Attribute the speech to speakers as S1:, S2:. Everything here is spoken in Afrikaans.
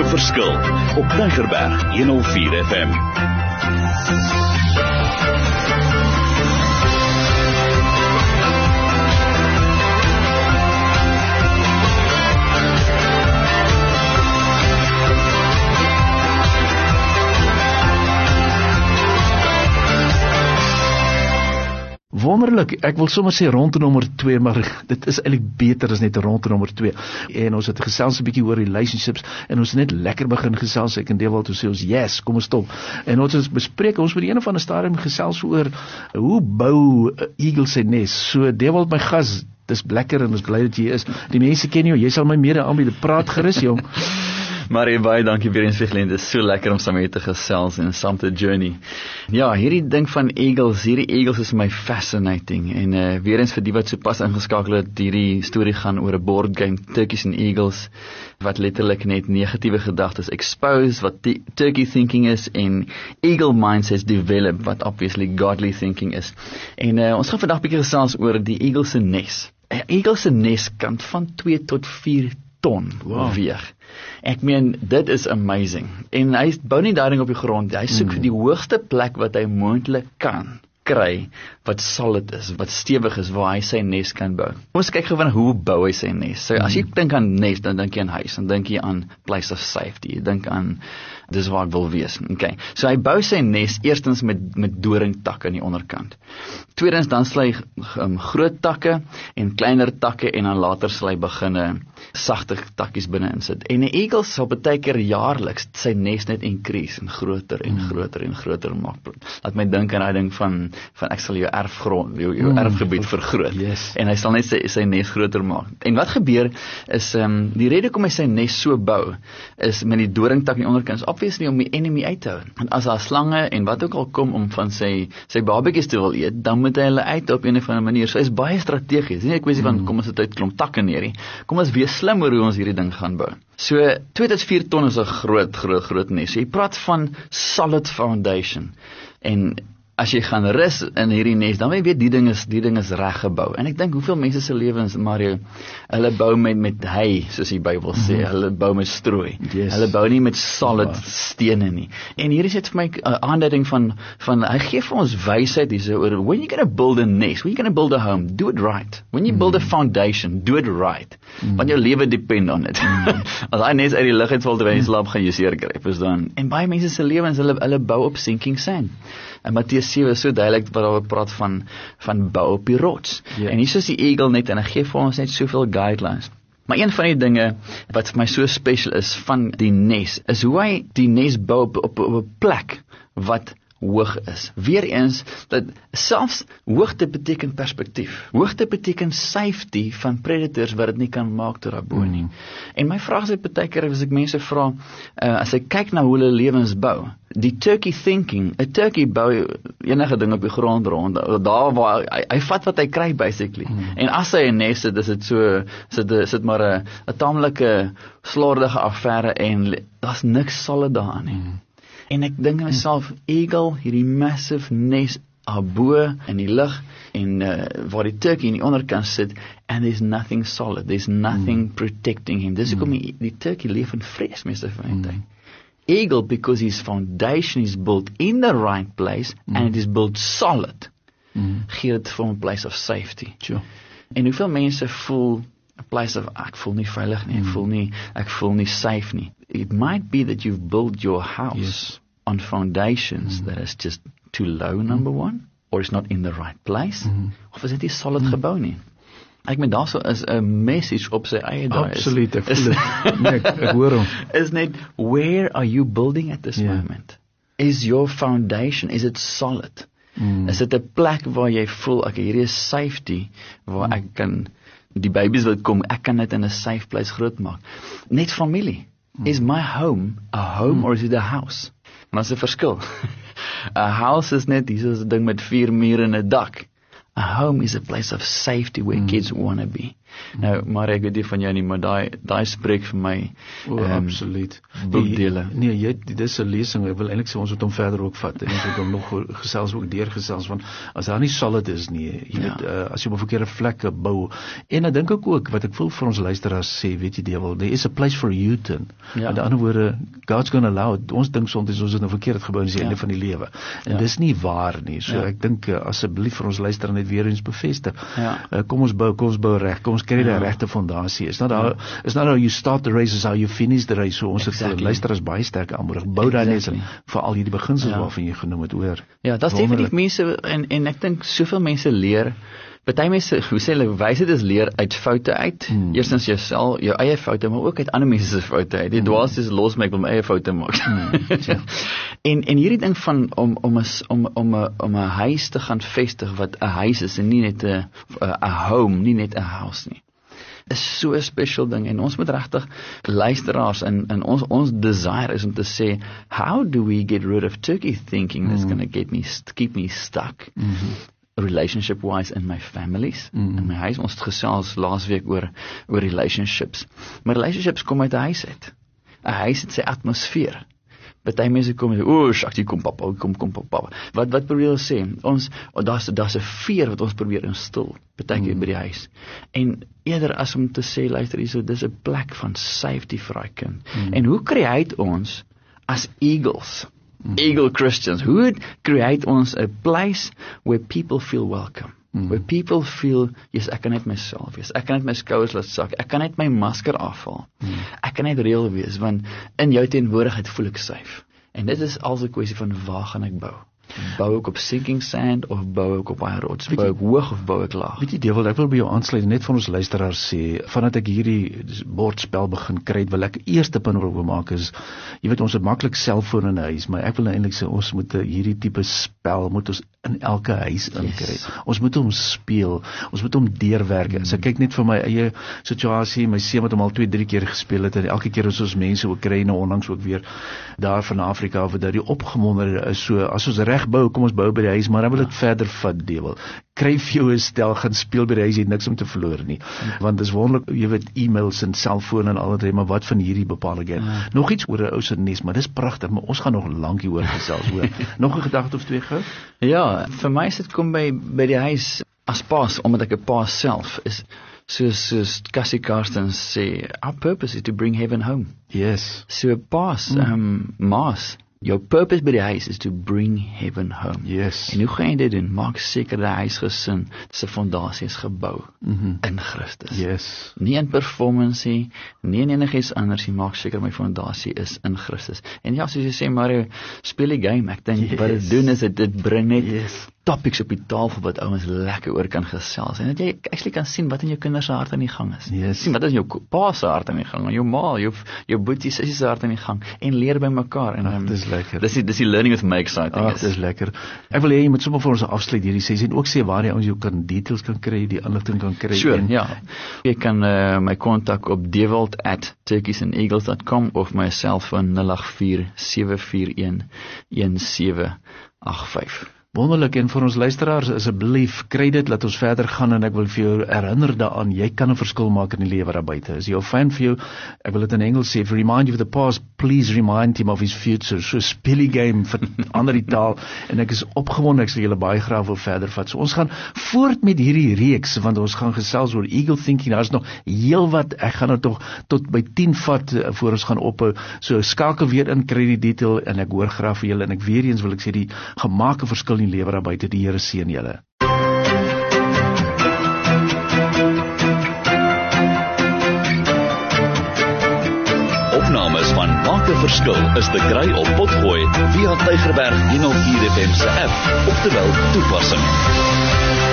S1: Verskil op Tygerberg 104 FM.
S2: Wonderlik, ek wil sommer sê rondte nommer 2, maar dit is eintlik beter as net rondte nommer 2. En ons het gesels 'n bietjie oor relationships en ons het net lekker begin gesels. Ek en Dewald toe sê ons, yes, kom ons stop. En ons het bespreek, ons moet die een van 'n stadium gesels oor hoe bou 'n eagle sy nes. So Dewald, my gas, dis lekker en ons bly dat jy is. Die mense ken jou, jy sal my mede aanbied. Praat gerus, jong.
S3: Marie, baie dankie weer eens vir geleentheid. Dit is so lekker om saam met te gesels en saam te journey. Ja, hierdie ding van eagles, hierdie eagles is my fascinating. En weer eens vir die wat so pas ingeskakel het, hierdie storie gaan oor 'n board game, Turkeys and Eagles, wat letterlik net negatiewe gedagtes expose, wat turkey thinking is, en eagle mindsets develop, wat obviously godly thinking is. En ons gaan vandag 'n bietjie gesels oor die eagle se nes. 'n Eagle se nes kan van 2 tot 4 ton weeg. Ek meen, dit is amazing. En hy bou nie daai ding op die grond. Hy soek vir die hoogste plek wat hy moontlik kan kry, wat solid is, wat stewig is, waar hy sy nes kan bou. Ons kyk gewoon hoe bou hy sy nes. So as jy dink aan nes, dan dink jy aan huis, dan dink jy aan place of safety, jy dink aan dis waar ek wil wees. Okay. So hy bou sy nes eerstens met doringtakke aan die onderkant. Tweedens dan sal hy groot takke en kleiner takke en dan later sal hy begin sagte takkies binne insit. En 'n eagle sal baie keer jaarliks sy nes net increase en groter en groter en groter maak. Laat my dink aan daai ding van ek sal jou erfgrond, jou erfgebied vergroot.
S2: Yes.
S3: En hy sal net sy nes groter maak. En wat gebeur is die rede hoekom hy sy nes so bou is met die doringtak aan die onderkant, is obviously om die enemy uit te hou. En as daar slange en wat ook al kom om van sy babatjies te wil eet, dan moet hy hulle uit op 'n of ander manier. So hy is baie strategies. Nie 'n kwessie van kom ons het uit klomp takke neer nie. Kom ons wees slim oor hoe ons hierdie ding gaan bou. So 2 tot 4 ton is 'n groot nes. So jy praat van solid foundation. En as jy gaan rus in hierdie nes, dan weet jy die ding is reg gebou. En ek dink hoeveel mense se lewens, Mario, hulle bou met hy, soos die Bybel sê, hulle bou met strooi.
S2: Yes.
S3: Hulle bou nie met solid stene nie. En hier is dit vir my 'n aanduiding van hy gee vir ons wysheid hierso oor when you're going to build a nest, when you're going to build a home, do it right. When you build a foundation, do it right. Want jou lewe depend on it. As hy nes uit die lug uitval terwyl jy slaap, gaan jy seer kry, verstaan? En baie mense se lewens, hulle bou op sinking sand. En Matteus 7 is so duidelik wat daar praat van bou op die rots. En hier is die eagle net, en hy gee vir ons net soveel guidelines. Maar een van die dinge wat vir my so special is van die nes, is hoe hy die nes bou op 'n plek wat hoog is. Weereens, dat selfs hoogte beteken perspektief. Hoogte beteken safety van predators wat dit nie kan maak tot daarbo nie. En my vraag is baie keer as ek mense vra, as ek kyk na hoe hulle lewens bou, die turkey thinking, 'n turkey bou enige ding op die grond rond, daar waar hy vat wat hy kry basically. En as hy 'n nes het, is dit so, sit maar 'n taamlike slordige affære en daar's niks solid daarin nie. En ek dink aan myself, eagle, hierdie massive nes abo in die lug, en waar die turkey in die onderkant sit, and there's nothing solid, there's nothing protecting him. Dis hoekom die turkey leef in vrees meeste van die tyd. Eagle, because his foundation is built in the right place, and it is built solid, gee dit vir 'n place of safety.
S2: Sure.
S3: En hoeveel mense voel a place of, ek voel nie veilig nie, ek voel nie safe nie. It might be that you've built your house on foundations that is just too low, number one, or it's not in the right place, of is dit nie solid gebou nie. Ek meen, daar so is 'n message op sy eie daar.
S2: Absoluut, ek voel dit. Nee, ek hoor hom.
S3: Is net, where are you building at this moment? Is your foundation, is it solid? Is dit 'n plek waar jy voel, okay, hierdie is safety, waar ek kan, die babies wat kom, ek kan dit in 'n safe place groot maak. Net familie. Is my home a home or is it a house? En dat is 'n verskil. A house is net, hier is 'n ding met 4 mure en 'n dak. A home is a place of safety where kids want to be. Nou, maar ek weet nie van jou nie, maar daai spreek vir my
S2: absoluut.
S3: boekdele.
S2: Nee, dis 'n lesing, ek wil eintlik sê ons moet hom verder ook vat, en ons moet hom nog deurgesels, want as daar nie solid is nie, jy weet, as jy op 'n verkeerde vlekke bou, en dan dink ek ook, wat ek wil vir ons luisteraars sê, weet jy Dewel, there is a place for U-turn. Met ander woorde, God's gonna allow it. Ons dink soms ons het nou verkeerd gebou, dis die einde van die lewe, en dis nie waar nie, so ek dink, asseblief vir ons luisteraars net weer eens bevestig, kom ons bou reg, kom ons kry die regte fondasie, is not how you start the race, is how you finish the race, so ons het luisteraars baie sterk aanmoedig, bou daar net vir al hierdie beginsels waarvan jy genoem het, hoor.
S3: Ja, dat is definitief mense, en ek dink soveel mense leer, party mense, hoe sê hulle, wysheid is leer uit foute uit, eerstens jou eie foute, maar ook uit ander mense se foute uit, die dwaasheid is los, maar ek wil my eie foute maak. En hierdie ding van, om 'n huis te gaan vestig, wat 'n huis is, en nie net 'n home, nie net 'n house nie, is so 'n special ding, en ons moet regtig luisteraars, en ons desire is om te sê, how do we get rid of turkey thinking that's going to keep me stuck, relationship wise in my families, in my huis. Ons het gesels laasweek oor relationships, maar relationships kom uit 'n huis uit. 'n Huis het sy atmosfeer. Party mense kom en sê, Shakti, kom papa. Wat probeer ons sê? Daar's 'n veer wat ons probeer instil, partykeer by die huis. En eerder as om te sê, luister hierso, dis 'n plek van safety vir daai kind. En hoe create ons as eagles, eagle Christians, hoe create ons a place where people feel welcome? Where people feel, yes, ek kan net myself wees, ek kan net my skouers laat sak, ek kan net my masker afhaal, ek kan net reël wees, want in jou teenwoordigheid voel ek safe. En dit is als 'n kwessie van waar gaan ek bou? Bou ek op sinking sand, of bou ek op baie rots? Bou ek hoog of bou ek laag?
S2: Weet jy Dewel, ek wil by jou aansluit, net van ons luisteraars sê, vandat ek hierdie bordspel begin kry, wil ek eerste punt wil maak is, jy weet ons het maklik selfoon in 'n huis, maar ek wil nou eintlik sê, ons moet hierdie tipe spel, moet ons in elke huis inkry. Ons moet hom speel, ons moet hom deurwerk. As ek kyk net vir my eie situasie, my seun wat hom al 2-3 keer gespeel het, en elke keer as ons mense ook kry, nou onlangs ook weer daar van Afrika, wat daar die opgewonde is, so, as ons reg bou, kom ons bou by die huis, maar dan wil ek verder vat, Dewel. Kry vir jou 'n stel, gaan speel by die huis, jy het niks om te verloor nie. Want dis wonderlik, jy weet, e-mails en selfone en al dit, maar wat van hierdie bepaalde game? Nog iets oor 'n ou se nes, maar dis pragtig, maar ons gaan nog lank hieroor gesels, hoor. Nog 'n gedagte of twee gou?
S3: Ja, vir my is dit kom by die huis as paas, omdat ek 'n paas self is, soos Cassie Carstens sê, our purpose is to bring heaven home.
S2: Yes.
S3: So paas, maas, jou purpose by die huis is to bring heaven home.
S2: Yes.
S3: En hoe gaan jy dit doen? Maak seker die huisgesin se fondasie is gebou in Christus.
S2: Yes.
S3: Nie in performance nie in enigiets anders nie, maak seker my fondasie is in Christus. En ja, soos jy sê, Mario, speel die game. Ek dink wat dit doen is dit bring net topics op die tafel wat ouens lekker oor kan gesels, en dat jy actually kan sien wat in jou kinders se hart aan die gang is.
S2: Yes.
S3: Sien wat is in jou pa se hart aan die gang, en jou ma, jou boetie, sussie se hart aan die gang, en leer by mekaar. En
S2: dis lekker.
S3: Dis die learning with my exciting.
S2: Dis lekker. Ek wil hê jy moet sommer vir ons afsluit hierdie sessie en ook sê waar die ouens jou kan details kan kry, die inligting kan kry.
S3: Sure, ja. Jy kan my kontak op dewald@turkeysandeagles.com of my selfoon 084-741-1785.
S2: Wonderlik, en vir ons luisteraars, asseblief, kry dit, laat ons verder gaan, en ek wil vir jou herinner daaraan, jy kan 'n verskil maak in die lewe daar buite. Is jy 'n fan vir jou, ek wil dit in Engels sê, if you remind you of the past, please remind him of his future. So speel die game, verander die taal, en ek is opgewonde, ek sal julle baie graag wil verder vat. So ons gaan voort met hierdie reeks, want ons gaan gesels oor eagle thinking, daar is nog heel wat, ek gaan nou toch tot by 10 vat, voor ons gaan ophou, so skakel weer in, kry die detail, en ek hoor graag vir julle, en ek weer eens wil ek sê, die gemaakte verskil in die lewe daar buite, die Here seën julle.
S1: Opnames van Maak 'n Verskil is te kry op Potgooi via Tygerberg 104 FM se app, oftewel toepassing.